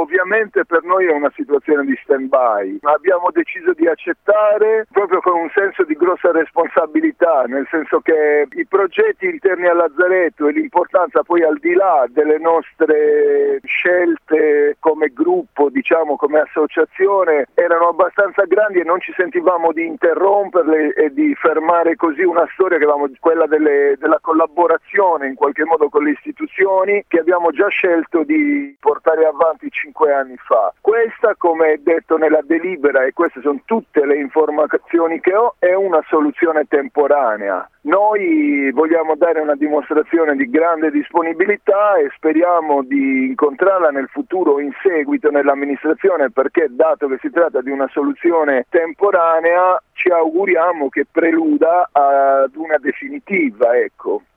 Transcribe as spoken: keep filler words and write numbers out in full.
ovviamente per noi è una situazione di stand-by. Abbiamo deciso di accettare proprio con un senso di grossa responsabilità, nel senso che i progetti interni al Lazzaretto e l'importanza poi al di là delle nostre scelte come gruppo, diciamo come associazione, erano abbastanza grandi e non ci sentivamo di interromperle e di fermare così una storia che avevamo, quella delle, della collaborazione in qualche modo con le istituzioni, che abbiamo già scelto di portare avanti cinque anni fa. Questa, come è detto nella delibera, e queste sono tutte le informazioni che ho, è una soluzione temporanea. Noi vogliamo dare una dimostrazione di grande disponibilità e speriamo di incontrarla nel futuro in seguito nell'amministrazione, perché dato che si tratta di una soluzione temporanea ci auguriamo che preluda ad una definitiva, ecco.